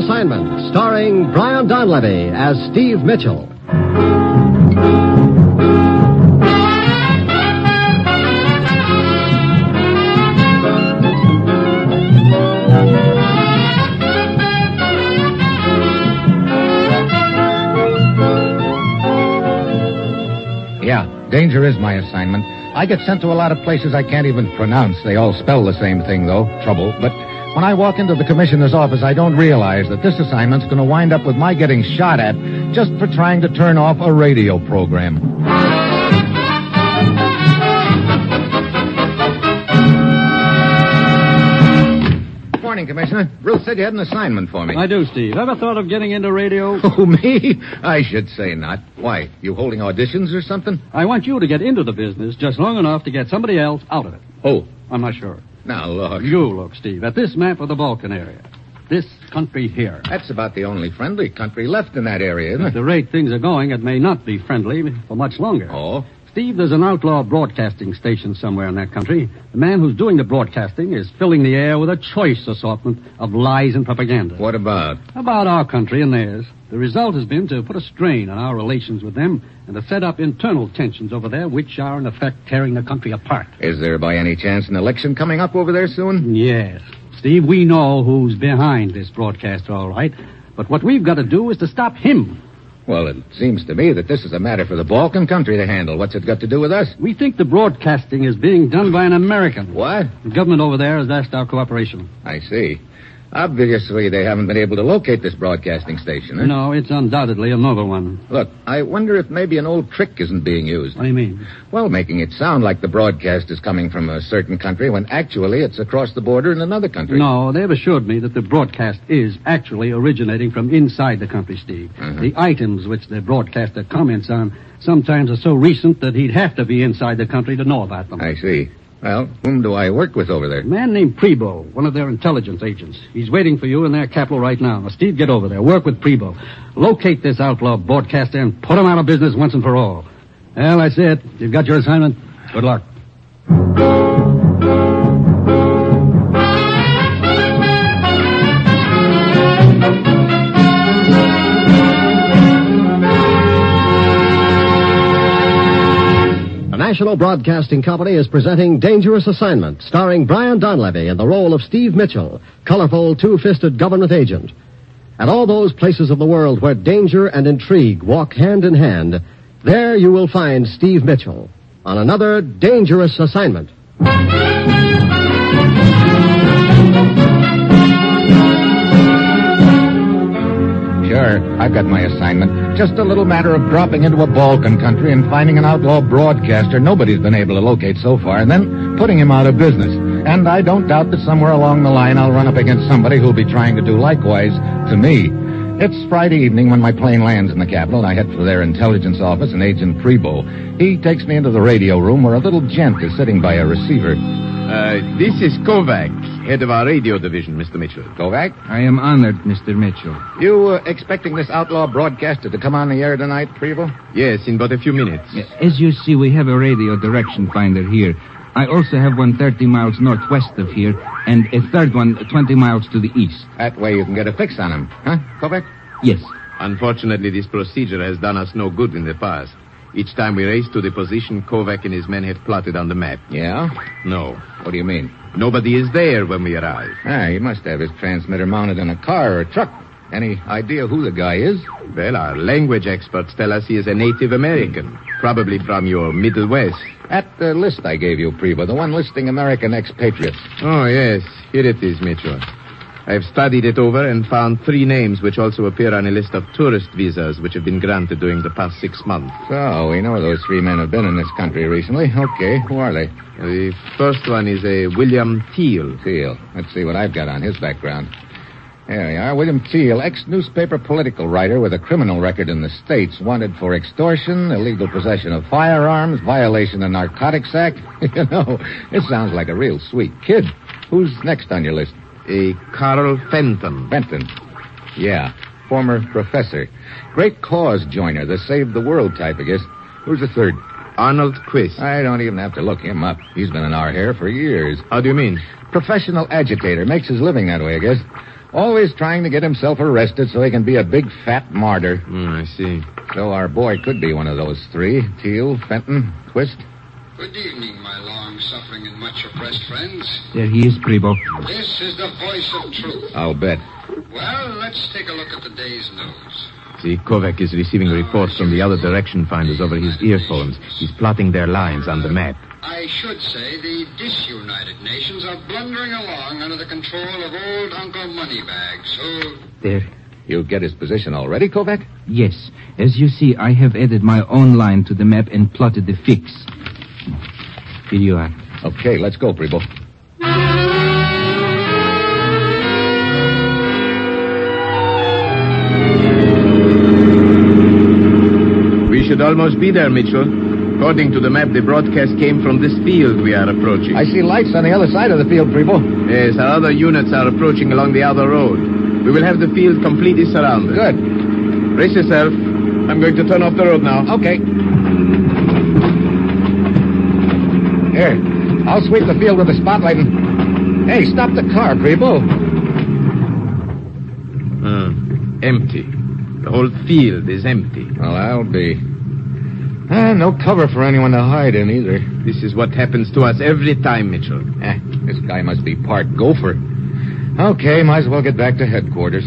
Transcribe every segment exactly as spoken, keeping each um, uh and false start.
Assignment, starring Brian Donlevy as Steve Mitchell. Yeah, danger is my assignment. I get sent to a lot of places I can't even pronounce. They all spell the same thing, though, trouble. But when I walk into the commissioner's office, I don't realize that this assignment's going to wind up with my getting shot at just for trying to turn off a radio program. Morning, Commissioner. Ruth said you had an assignment for me. I do, Steve. Ever thought of getting into radio? Oh, me? I should say not. Why? You holding auditions or something? I want you to get into the business just long enough to get somebody else out of it. Oh. I'm not sure. Now, look. You look, Steve, at this map of the Balkan area. This country here. That's about the only friendly country left in that area, isn't At it? the rate things are going, it may not be friendly for much longer. Oh? Steve, there's an outlaw broadcasting station somewhere in that country. The man who's doing the broadcasting is filling the air with a choice assortment of lies and propaganda. What about? About our country and theirs. The result has been to put a strain on our relations with them and to set up internal tensions over there, which are, in effect, tearing the country apart. Is there, by any chance, an election coming up over there soon? Yes. Steve, we know who's behind this broadcaster, all right. But what we've got to do is to stop him. Well, it seems to me that this is a matter for the Balkan country to handle. What's it got to do with us? We think the broadcasting is being done by an American. What? The government over there has asked our cooperation. I see. Obviously, they haven't been able to locate this broadcasting station, huh? No, it's undoubtedly a novel one. Look, I wonder if maybe an old trick isn't being used. What do you mean? Well, making it sound like the broadcast is coming from a certain country when actually it's across the border in another country. No, they've assured me that the broadcast is actually originating from inside the country, Steve. Uh-huh. The items which the broadcaster comments on sometimes are so recent that he'd have to be inside the country to know about them. I see. Well, whom do I work with over there? A man named Prebo, one of their intelligence agents. He's waiting for you in their capital right now. Now, Steve, get over there. Work with Prebo. Locate this outlaw broadcaster and put him out of business once and for all. Well, that's it. You've got your assignment. Good luck. National Broadcasting Company is presenting Dangerous Assignment, starring Brian Donlevy in the role of Steve Mitchell, colorful two-fisted government agent. At all those places of the world where danger and intrigue walk hand in hand, there you will find Steve Mitchell on another Dangerous Assignment. Sure, I've got my assignment. Just a little matter of dropping into a Balkan country and finding an outlaw broadcaster nobody's been able to locate so far, and then putting him out of business. And I don't doubt that somewhere along the line I'll run up against somebody who'll be trying to do likewise to me. It's Friday evening when my plane lands in the capital, and I head for their intelligence office and Agent Prebo. He takes me into the radio room where a little gent is sitting by a receiver. Uh, this is Kovac, head of our radio division, Mister Mitchell. Kovac? I am honored, Mister Mitchell. You uh, expecting this outlaw broadcaster to come on the air tonight, Prebo? Yes, in but a few minutes. As you see, we have a radio direction finder here. I also have one thirty miles northwest of here, and a third one twenty miles to the east. That way you can get a fix on him, huh, Kovac? Yes. Unfortunately, this procedure has done us no good in the past. Each time we raced to the position Kovac and his men had plotted on the map. Yeah? No. What do you mean? Nobody is there when we arrive. Ah, he must have his transmitter mounted in a car or a truck. Any idea who the guy is? Well, our language experts tell us he is a Native American, probably from your Middle West. At the list I gave you, Prebo, the one listing American expatriates. Oh, yes. Here it is, Mitchell. I've studied it over and found three names which also appear on a list of tourist visas which have been granted during the past six months. So, we know those three men have been in this country recently. Okay, who are they? The first one is a William Teal. Teal. Let's see what I've got on his background. There we are. William Teal, ex-newspaper political writer with a criminal record in the States, wanted for extortion, illegal possession of firearms, violation of Narcotics Act. You know, this sounds like a real sweet kid. Who's next on your list? A Carl Fenton. Fenton. Yeah, former professor. Great cause joiner, the save the world type, I guess. Who's the third? Arnold Quist. I don't even have to look him up. He's been in our hair for years. How do you mean? Professional agitator. Makes his living that way, I guess. Always trying to get himself arrested so he can be a big fat martyr. Mm, I see. So our boy could be one of those three. Teal, Fenton, Twist. Good evening, my long-suffering and much-oppressed friends. There he is, Preble. This is the voice of truth. I'll bet. Well, let's take a look at the day's news. See, Kovac is receiving reports from the other direction finders over his earphones. He's plotting their lines on the map. I should say the disunited nations are blundering along under the control of old Uncle Moneybags, who... There. You get his position already, Kovac? Yes. As you see, I have added my own line to the map and plotted the fix. Here you are. Okay, let's go, Preble. We should almost be there, Mitchell. According to the map, the broadcast came from this field we are approaching. I see lights on the other side of the field, Preble. Yes, our other units are approaching along the other road. We will have the field completely surrounded. Good. Brace yourself. I'm going to turn off the road now. Okay. Here, I'll sweep the field with the spotlight and... Hey, stop the car, Preble. Uh, empty. The whole field is empty. Well, I'll be... Ah, no cover for anyone to hide in, either. This is what happens to us every time, Mitchell. Eh, this guy must be part gopher. Okay, might as well get back to headquarters.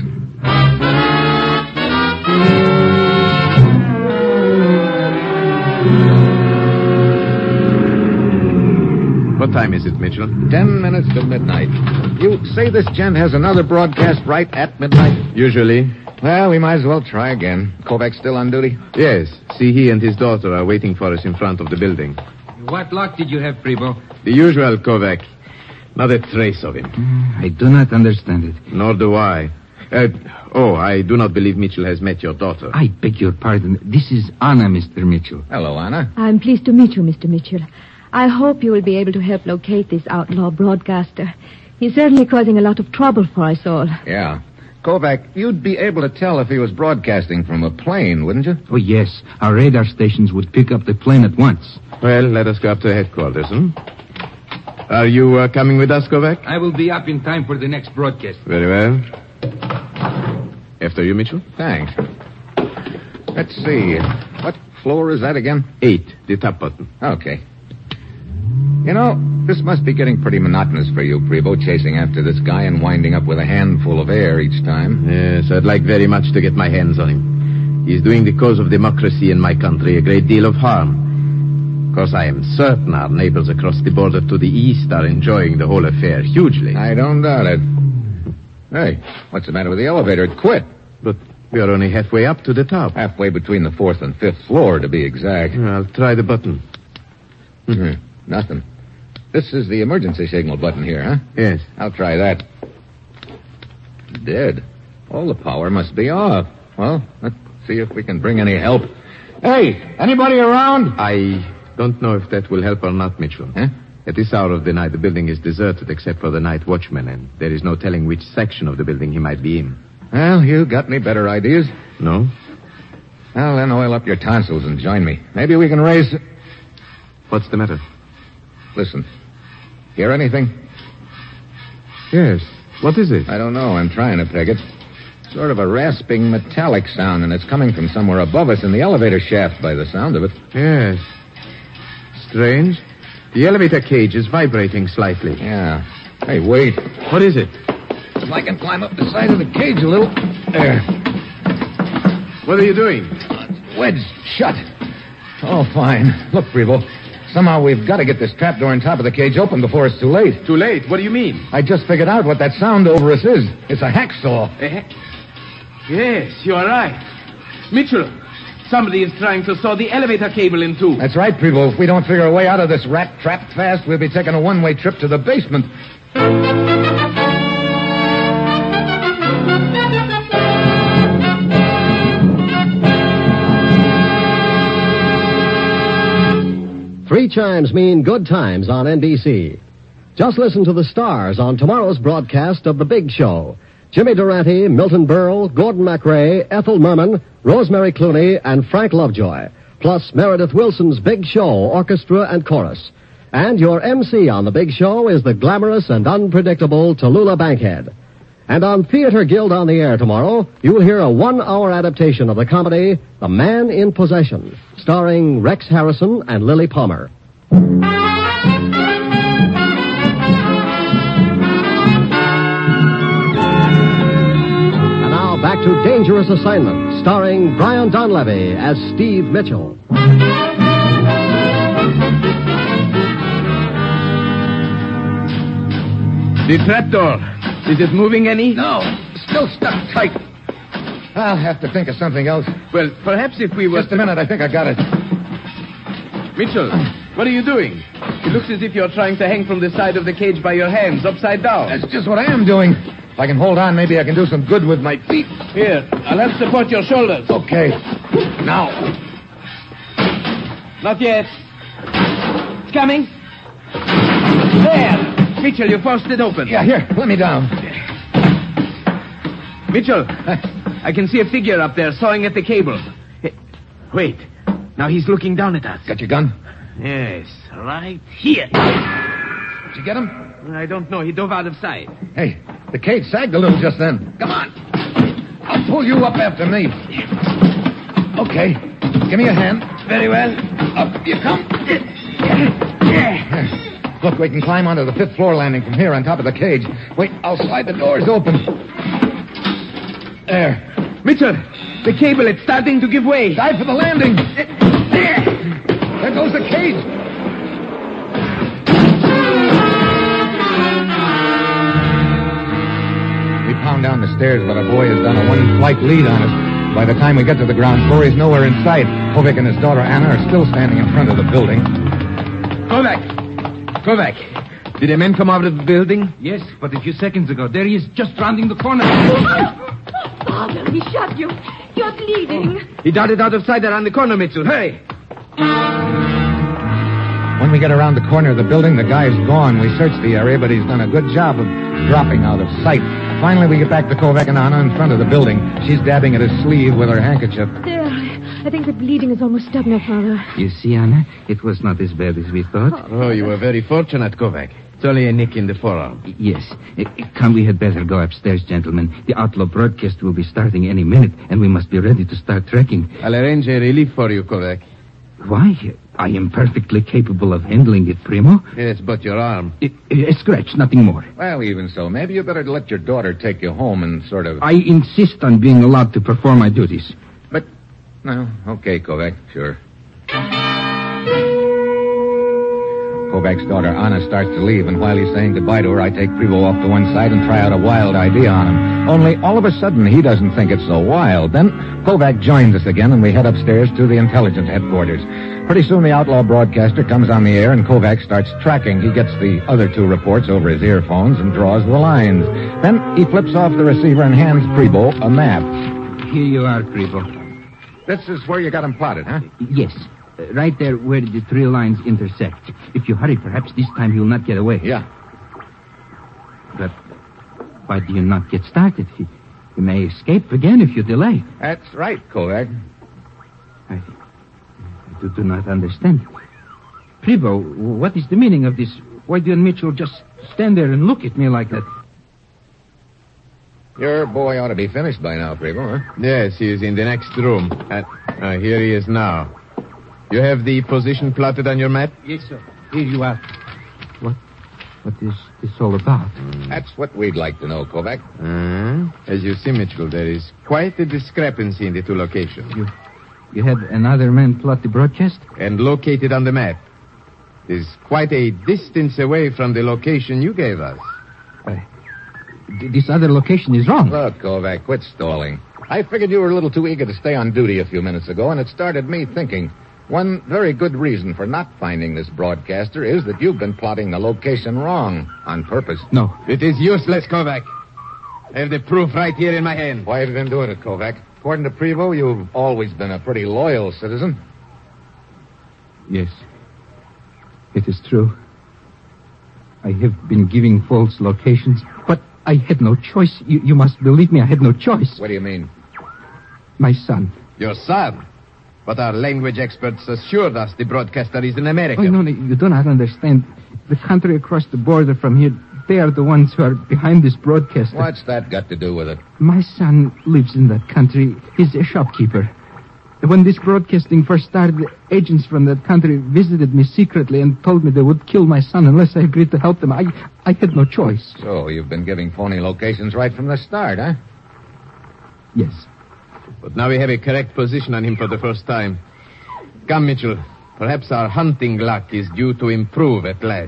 What time is it, Mitchell? Ten minutes to midnight. You say this gent has another broadcast right at midnight? Usually. Well, we might as well try again. Kovac still on duty? Yes. See, he and his daughter are waiting for us in front of the building. What luck did you have, Preble? The usual, Kovac. Not a trace of him. I do not understand it. Nor do I. Uh, oh, I do not believe Mitchell has met your daughter. I beg your pardon. This is Anna, Mister Mitchell. Hello, Anna. I'm pleased to meet you, Mister Mitchell. I hope you will be able to help locate this outlaw broadcaster. He's certainly causing a lot of trouble for us all. Yeah. Kovac, you'd be able to tell if he was broadcasting from a plane, wouldn't you? Oh, yes. Our radar stations would pick up the plane at once. Well, let us go up to headquarters, hmm? Are you uh, coming with us, Kovac? I will be up in time for the next broadcast. Very well. After you, Mitchell. Thanks. Let's see. What floor is that again? Eight, the top button. Okay. You know, this must be getting pretty monotonous for you, Preble, chasing after this guy and winding up with a handful of air each time. Yes, I'd like very much to get my hands on him. He's doing the cause of democracy in my country a great deal of harm. Of course, I am certain our neighbors across the border to the east are enjoying the whole affair hugely. I don't doubt it. Hey, what's the matter with the elevator? It quit. But we are only halfway up to the top. Halfway between the fourth and fifth floor, to be exact. I'll try the button. Hmm, nothing. This is the emergency signal button here, huh? Yes. I'll try that. Dead. All the power must be off. Well, let's see if we can bring any help. Hey, anybody around? I don't know if that will help or not, Mitchell. Huh? At this hour of the night, the building is deserted except for the night watchman, and there is no telling which section of the building he might be in. Well, you got any better ideas? No? Well, then oil up your tonsils and join me. Maybe we can raise... What's the matter? Listen. Hear anything? Yes. What is it? I don't know. I'm trying to peg it. Sort of a rasping metallic sound, and it's coming from somewhere above us in the elevator shaft by the sound of it. Yes. Strange. The elevator cage is vibrating slightly. Yeah. Hey, wait. What is it? If I can climb up the side of the cage a little. There. What are you doing? Wedged shut. Oh, fine. Look, Preble. Somehow we've got to get this trapdoor on top of the cage open before it's too late. Too late? What do you mean? I just figured out what that sound over us is. It's a hacksaw. Eh? Yes, you are right. Mitchell, somebody is trying to saw the elevator cable in two. That's right, Preble. If we don't figure a way out of this rat trap fast, we'll be taking a one-way trip to the basement. Three chimes mean good times on N B C. Just listen to the stars on tomorrow's broadcast of The Big Show. Jimmy Durante, Milton Berle, Gordon MacRae, Ethel Merman, Rosemary Clooney, and Frank Lovejoy. Plus Meredith Wilson's Big Show, orchestra and chorus. And your M C on The Big Show is the glamorous and unpredictable Tallulah Bankhead. And on Theater Guild on the Air tomorrow, you'll hear a one-hour adaptation of the comedy The Man in Possession, starring Rex Harrison and Lily Palmer. And now back to Dangerous Assignment, starring Brian Donlevy as Steve Mitchell. The trapdoor. Is it moving any? No, still stuck tight. I'll have to think of something else. Well, perhaps if we were... Just a minute, I think I got it. Mitchell, what are you doing? It looks as if you're trying to hang from the side of the cage by your hands, upside down. That's just what I am doing. If I can hold on, maybe I can do some good with my feet. Here, I'll help support your shoulders. Okay. Now. Not yet. It's coming. There. Mitchell, you forced it open. Yeah, here, let me down. Mitchell, I can see a figure up there sawing at the cable. Hey, wait. Now he's looking down at us. Got your gun? Yes, right here. Did you get him? I don't know. He dove out of sight. Hey, the cage sagged a little just then. Come on. I'll pull you up after me. Okay. Give me a hand. Very well. Up you come. Yeah. Look, we can climb onto the fifth floor landing from here on top of the cage. Wait, I'll slide the doors open. There. Mitchell, the cable, it's starting to give way. Dive for the landing. There goes the cage. We pound down the stairs, but our boy has done a one-flight lead on us. By the time we get to the ground floor, he's nowhere in sight. Kovac and his daughter Anna are still standing in front of the building. Kovac! Kovac, did the men come out of the building? Yes, but a few seconds ago. There he is, just rounding the corner. Father, he shot you. You're bleeding. He darted out of sight around the corner, Mitchell. Hurry! When we get around the corner of the building, the guy's gone. We search the area, but he's done a good job of dropping out of sight. Finally, we get back to Kovac and Anna in front of the building. She's dabbing at his sleeve with her handkerchief. There. I think the bleeding is almost stopped now, Father. You see, Anna, it was not as bad as we thought. Oh, you were very fortunate, Kovac. It's only a nick in the forearm. Yes. Uh, Come, we had better go upstairs, gentlemen. The outlaw broadcast will be starting any minute, and we must be ready to start trekking. I'll arrange a relief for you, Kovac. Why? I am perfectly capable of handling it, Primo. Yes, but your arm. A, a scratch, nothing more. Well, even so, maybe you better let your daughter take you home and sort of... I insist on being allowed to perform my duties. But, no, okay, Kovac, sure. Kovac's daughter, Anna, starts to leave, and while he's saying goodbye to her, I take Prevo off to one side and try out a wild idea on him. Only, all of a sudden, he doesn't think it's so wild. Then, Kovac joins us again, and we head upstairs to the intelligence headquarters. Pretty soon, the outlaw broadcaster comes on the air, and Kovac starts tracking. He gets the other two reports over his earphones and draws the lines. Then, he flips off the receiver and hands Prevo a map. Here you are, Prevo. This is where you got him plotted, huh? Yes. Uh, right there where the three lines intersect. If you hurry, perhaps this time he'll not get away. Yeah. But why do you not get started? He, he may escape again if you delay. That's right, Kovac. I, I do, do not understand. Prevo, what is the meaning of this? Why didn't Mitchell just stand there and look at me like that? Your boy ought to be finished by now, Prevo, huh? Yes, he is in the next room. And uh, here he is now. You have the position plotted on your map? Yes, sir. Here you are. What? What is this all about? That's what we'd like to know, Kovac. Uh, as you see, Mitchell, there is quite a discrepancy in the two locations. You, you had another man plot the broadcast? And located on the map is quite a distance away from the location you gave us. Uh, th- this other location is wrong. Look, Kovac, quit stalling. I figured you were a little too eager to stay on duty a few minutes ago, and it started me thinking. One very good reason for not finding this broadcaster is that you've been plotting the location wrong, on purpose. No. It is useless, Kovac. I have the proof right here in my hand. Why have you been doing it, Kovac? According to Prevo, you've always been a pretty loyal citizen. Yes. It is true. I have been giving false locations, but I had no choice. You, you must believe me, I had no choice. What do you mean? My son. Your son? But our language experts assured us the broadcaster is an American. Oh, no, no, you do not understand. The country across the border from here they are the ones who are behind this broadcast. What's that got to do with it? My son lives in that country. He's a shopkeeper. When this broadcasting first started, the agents from that country visited me secretly and told me they would kill my son unless I agreed to help them. I, I had no choice. So you've been giving phony locations right from the start, huh? Yes. But now we have a correct position on him for the first time. Come, Mitchell. Perhaps our hunting luck is due to improve at last.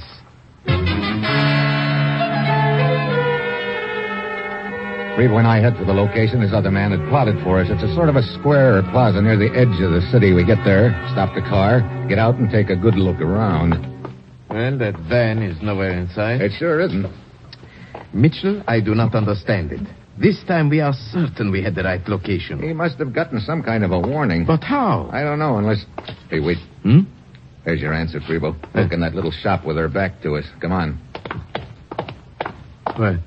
Friedel and I head for the location his other man had plotted for us. It's a sort of a square or plaza near the edge of the city. We get there, stop the car, get out and take a good look around. Well, that van is nowhere in sight. It sure isn't. Mitchell, I do not understand it. This time we are certain we had the right location. He must have gotten some kind of a warning. But how? I don't know, unless... Hey, wait. Hmm? There's your answer, Friedel. Look in that little shop with her back to us. Come on. What?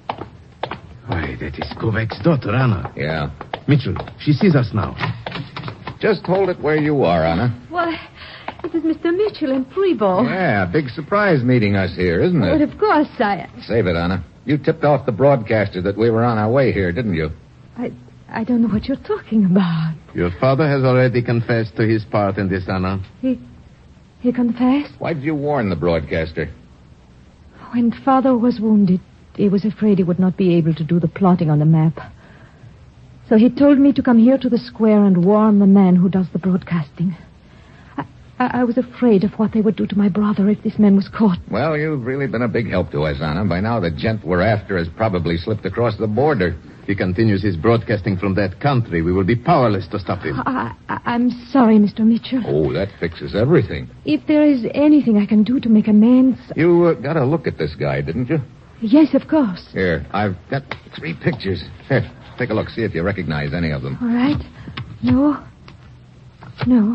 Why, that is Kovac's daughter, Anna. Yeah. Mitchell, she sees us now. Just hold it where you are, Anna. Why, this is Mister Mitchell and Preble. Yeah, big surprise meeting us here, isn't it? But of course, I... Save it, Anna. You tipped off the broadcaster that we were on our way here, didn't you? I... I don't know what you're talking about. Your father has already confessed to his part in this, Anna. He... He confessed? Why did you warn the broadcaster? When Father was wounded, he was afraid he would not be able to do the plotting on the map. So he told me to come here to the square and warn the man who does the broadcasting. I, I, I was afraid of what they would do to my brother if this man was caught. Well, you've really been a big help to us, Anna. By now, the gent we're after has probably slipped across the border. If he continues his broadcasting from that country, we will be powerless to stop him. I, I, I'm sorry, Mister Mitchell. Oh, that fixes everything. If there is anything I can do to make amends... You uh, got a look at this guy, didn't you? Yes, of course. Here, I've got three pictures. Here, take a look, see if you recognize any of them. All right. No. No.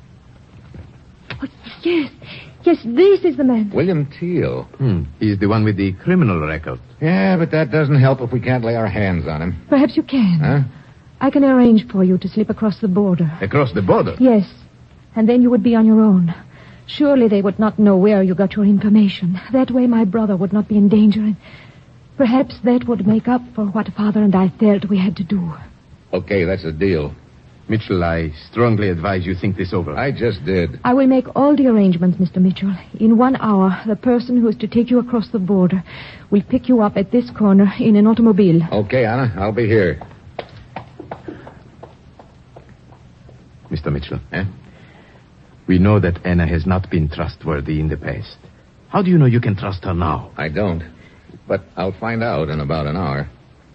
Oh, yes. Yes, this is the man. William Teal. Hmm. He's the one with the criminal record. Yeah, but that doesn't help if we can't lay our hands on him. Perhaps you can. Huh? I can arrange for you to slip across the border. Across the border? Yes. And then you would be on your own. Surely they would not know where you got your information. That way my brother would not be in danger, and perhaps that would make up for what Father and I felt we had to do. Okay, that's a deal. Mitchell, I strongly advise you think this over. I just did. I will make all the arrangements, Mister Mitchell. In one hour, the person who is to take you across the border will pick you up at this corner in an automobile. Okay, Anna, I'll be here. Mister Mitchell, eh? We know that Anna has not been trustworthy in the past. How do you know you can trust her now? I don't. But I'll find out in about an hour.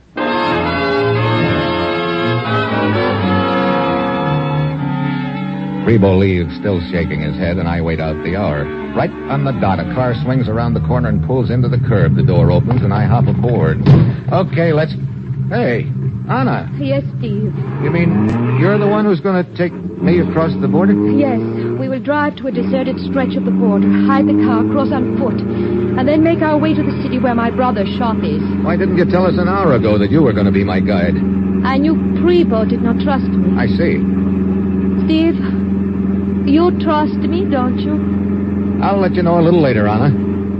Rebo leaves, still shaking his head, and I wait out the hour. Right on the dot, a car swings around the corner and pulls into the curb. The door opens, and I hop aboard. Okay, let's... Hey, Anna. Yes, Steve. You mean you're the one who's going to take me across the border? Yes. We will drive to a deserted stretch of the border, hide the car, cross on foot, and then make our way to the city where my brother's shop is. Why didn't you tell us an hour ago that you were going to be my guide? I knew Prebo did not trust me. I see. Steve, you trust me, don't you? I'll let you know a little later, Anna.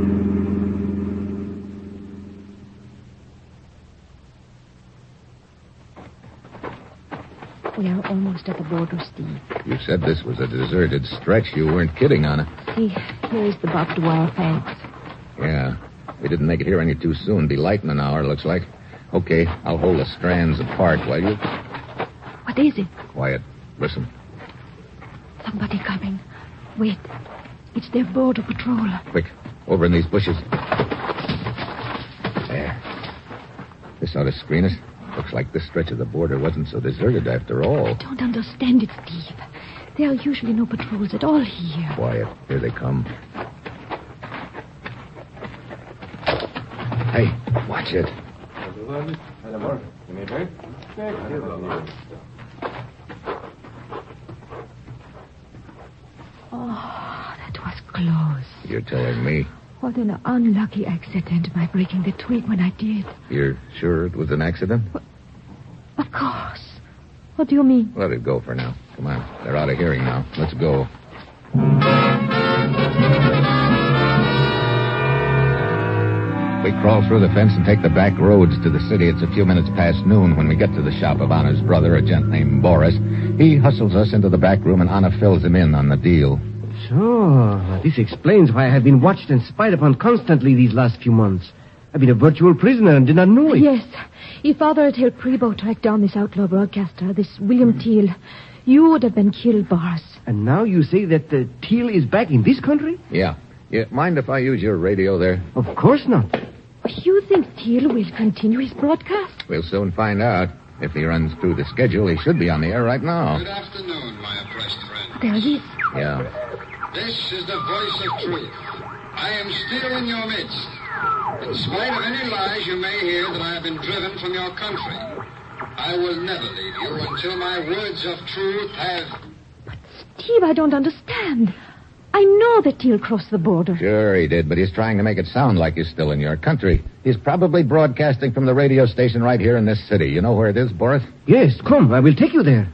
We are almost at the border, Steve. You said this was a deserted stretch. You weren't kidding, Anna. See, here is the barbed wire fence. Yeah. We didn't make it here any too soon. Be light in an hour, looks like. Okay, I'll hold the strands apart while you... What is it? Quiet. Listen. Somebody coming. Wait. It's their border patrol. Quick. Over in these bushes. There. This ought to screen us. Looks like this stretch of the border wasn't so deserted after all. I don't understand it, Steve. There are usually no patrols at all here. Quiet. Here they come. Hey, watch it. Oh, that was close. You're telling me. What an unlucky accident, my breaking the twig when I did. You're sure it was an accident? What? Of course. What do you mean? Let it go for now. Come on. They're out of hearing now. Let's go. We crawl through the fence and take the back roads to the city. It's a few minutes past noon when we get to the shop of Anna's brother, a gent named Boris. He hustles us into the back room, and Anna fills him in on the deal. So, this explains why I have been watched and spied upon constantly these last few months. I've been a virtual prisoner and did not know it. Yes. If Father had helped Prebo track down this outlaw broadcaster, this William Teal, you would have been killed, Boris. And now you say that uh, Teal is back in this country? Yeah. You mind if I use your radio there? Of course not. You think Teal will continue his broadcast? We'll soon find out. If he runs through the schedule, he should be on the air right now. Good afternoon, my oppressed friend. There he is. Yeah. This is the voice of truth. I am still in your midst. In spite of any lies you may hear that I have been driven from your country, I will never leave you until my words of truth have... But, Steve, I don't understand. I know that Teal crossed the border. Sure he did, but he's trying to make it sound like he's still in your country. He's probably broadcasting from the radio station right here in this city. You know where it is, Boris? Yes, come, I will take you there.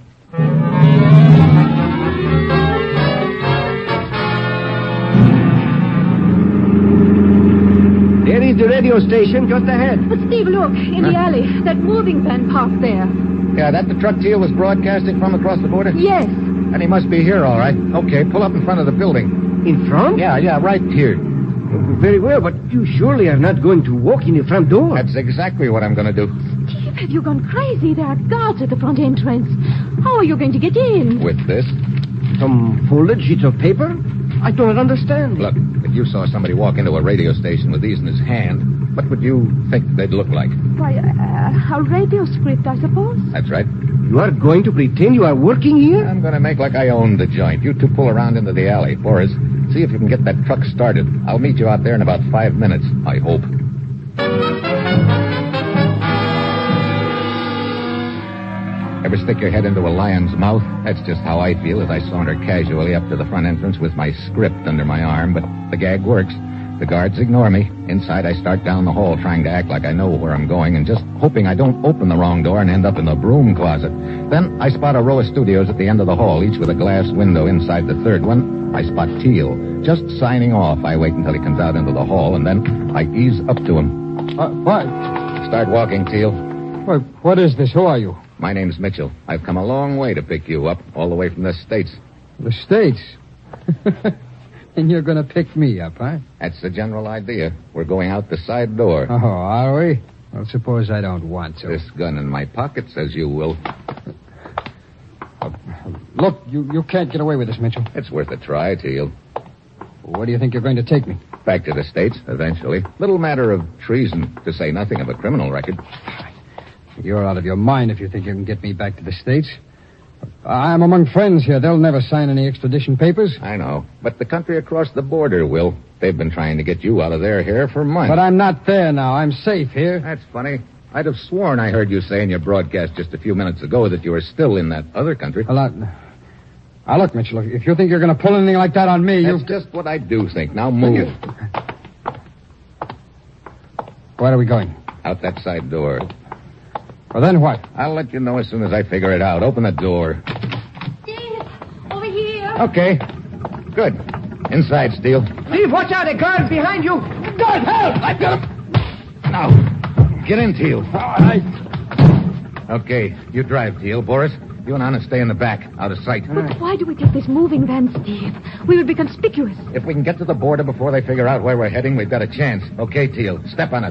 There is the radio station just ahead. But, Steve, look, in Huh? the alley, that moving van parked there. Yeah, that the truck Teal was broadcasting from across the border? Yes. And he must be here, all right. Okay, pull up in front of the building. In front? Yeah, yeah, right here. Very well, but you surely are not going to walk in the front door. That's exactly what I'm going to do. Steve, have you gone crazy? There are guards at the front entrance. How are you going to get in? With this? Some folded sheets of paper? I do not understand. Look, if you saw somebody walk into a radio station with these in his hand, what would you think they'd look like? Why, uh, a radio script, I suppose. That's right. You are going to pretend you are working here? I'm going to make like I own the joint. You two pull around into the alley. Boris, see if you can get that truck started. I'll meet you out there in about five minutes, I hope. Ever stick your head into a lion's mouth? That's just how I feel as I saunter casually up to the front entrance with my script under my arm, but the gag works. The guards ignore me. Inside, I start down the hall trying to act like I know where I'm going and just hoping I don't open the wrong door and end up in the broom closet. Then I spot a row of studios at the end of the hall, each with a glass window inside the third one. I spot Teal. Just signing off. I wait until he comes out into the hall, and then I ease up to him. Uh, what? Start walking, Teal. What, what is this? Who are you? My name's Mitchell. I've come a long way to pick you up, all the way from the States. The States? And you're going to pick me up, huh? That's the general idea. We're going out the side door. Oh, are we? Well, suppose I don't want to. This gun in my pocket says you will. Uh, look, you, you can't get away with this, Mitchell. It's worth a try, Teal. Where do you think you're going to take me? Back to the States, eventually. Little matter of treason, to say nothing of a criminal record. You're out of your mind if you think you can get me back to the States. I'm among friends here. They'll never sign any extradition papers. I know. But the country across the border will. They've been trying to get you out of their hair for months. But I'm not there now. I'm safe here. That's funny. I'd have sworn I heard you say in your broadcast just a few minutes ago that you were still in that other country. Well, I... Now, look, Mitchell, if you think you're going to pull anything like that on me, That's you... just what I do think. Now move. Where are we going? Out that side door. Well, then what? I'll let you know as soon as I figure it out. Open the door. Steve, over here. Okay. Good. Inside, Steele. Steve, watch out. A guard behind you. God, help! I've got him. Now, get in, Teal. All right. Okay, you drive, Teal. Boris, you and Anna stay in the back, out of sight. But why do we take this moving van, Steve? We would be conspicuous. If we can get to the border before they figure out where we're heading, we've got a chance. Okay, Teal, step on it.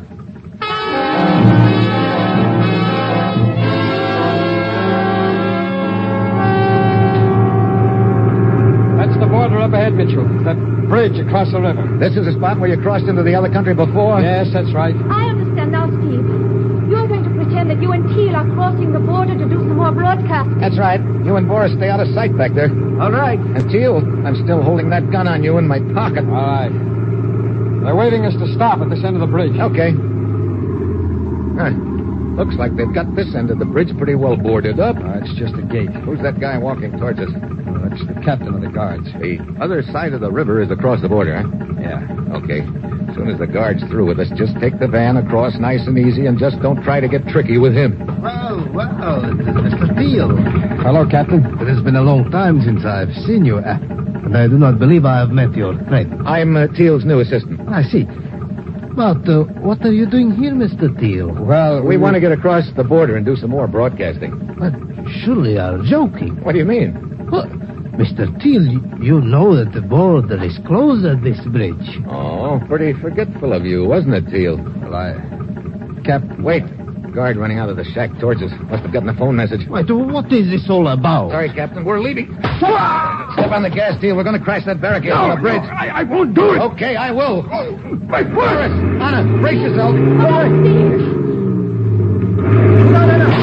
That's the border up ahead, Mitchell. That bridge across the river. This is the spot where you crossed into the other country before? Yes, that's right. I understand now, Steve. You're going to pretend that you and Teal are crossing the border to do some more broadcasting. That's right. You and Boris stay out of sight back there. All right. And Teal, I'm still holding that gun on you in my pocket. All right. They're waving us to stop at this end of the bridge. Okay. Huh. Looks like they've got this end of the bridge pretty well boarded up. Uh, it's just a gate. Who's that guy walking towards us? Uh, that's the captain of the guards. The other side of the river is across the border, huh? Yeah. Okay. As soon as the guard's through with us, just take the van across nice and easy and just don't try to get tricky with him. Well, well, it is Mister Teal. Hello, Captain. It has been a long time since I've seen you, uh, and I do not believe I have met your friend. I'm uh, Teal's new assistant. I see. But uh, what are you doing here, Mister Teal? Well, we want to get across the border and do some more broadcasting. But surely you're joking. What do you mean? What? Mister Teal, you, you know that the border is closed at this bridge. Oh, pretty forgetful of you, wasn't it, Teal? Well, I... Cap, wait. Guard running out of the shack towards us. Must have gotten a phone message. Wait, what is this all about? Sorry, Captain. We're leaving. Step on the gas, Teal. We're going to crash that barricade No, on the bridge. no, I, I won't do it. Okay, I will. My foot! Anna, brace yourself. Oh, Steve. No, no, no.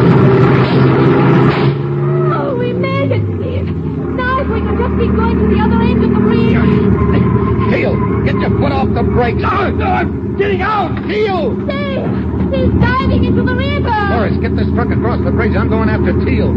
Oh, we made it, Steve. Now if we can just keep going to the other end of the bridge. Teal, get your foot off the brakes. No, no, I'm getting out. Teal! Steve, he's diving into the river. Horace, get this truck across the bridge. I'm going after Teal.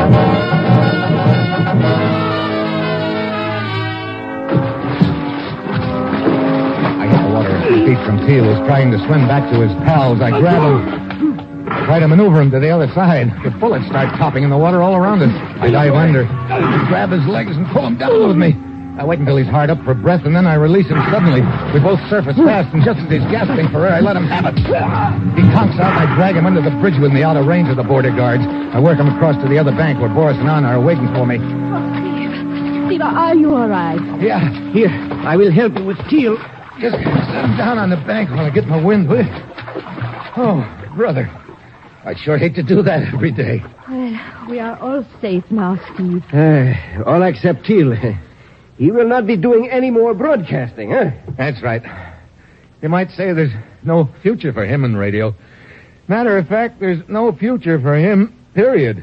I hit the water a few feet from Teal, who's trying to swim back to his pals. I grab him, try to maneuver him to the other side. The bullets start popping in the water all around us. I dive under, grab his legs, and pull him down with me. I wait until he's hard up for breath, and then I release him suddenly. We both surface fast, and just as he's gasping for air, I let him have it. He conks out, and I drag him under the bridge with me out of range of the border guards. I work him across to the other bank where Boris and Anna are waiting for me. Oh, Steve. Steve, are you all right? Yeah, Here, I will help you with Teal. just sit him down on the bank while I get my wind, will you? Oh, brother. I'd sure hate to do that every day. Well, we are all safe now, Steve. Uh, all except Teal. He will not be doing any more broadcasting, huh? That's right. You might say there's no future for him in radio. Matter of fact, there's no future for him, period.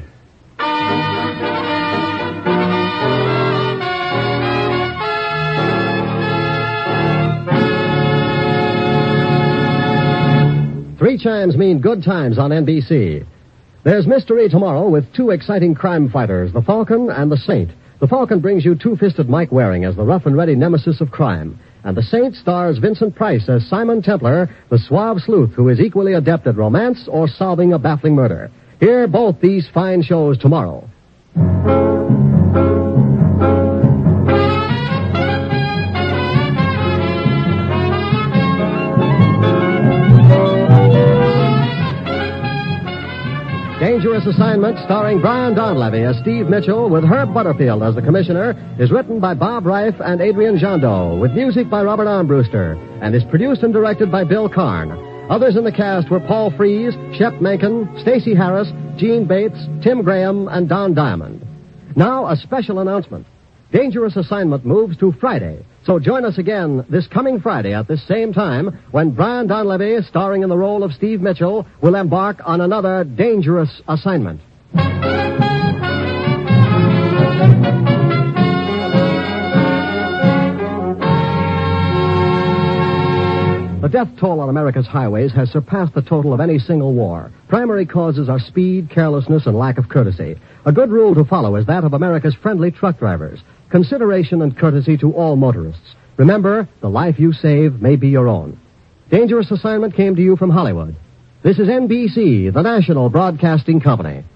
Three chimes mean good times on N B C. There's mystery tomorrow with two exciting crime fighters, the Falcon and the Saint. The Falcon brings you Two-Fisted Mike Waring as the rough-and-ready nemesis of crime. And the Saint stars Vincent Price as Simon Templar, the suave sleuth who is equally adept at romance or solving a baffling murder. Hear both these fine shows tomorrow. Dangerous Assignment, starring Brian Donlevy as Steve Mitchell with Herb Butterfield as the commissioner, is written by Bob Reif and Adrian Jandot, with music by Robert Armbruster, and is produced and directed by Bill Karn. Others in the cast were Paul Frees, Shep Menken, Stacey Harris, Gene Bates, Tim Graham, and Don Diamond. Now, a special announcement. Dangerous Assignment moves to Friday, so join us again this coming Friday at this same time when Brian Donlevy, starring in the role of Steve Mitchell, will embark on another Dangerous Assignment. The death toll on America's highways has surpassed the total of any single war. Primary causes are speed, carelessness, and lack of courtesy. A good rule to follow is that of America's friendly truck drivers. Consideration and courtesy to all motorists. Remember, the life you save may be your own. Dangerous Assignment came to you from Hollywood. This is N B C, the national broadcasting company.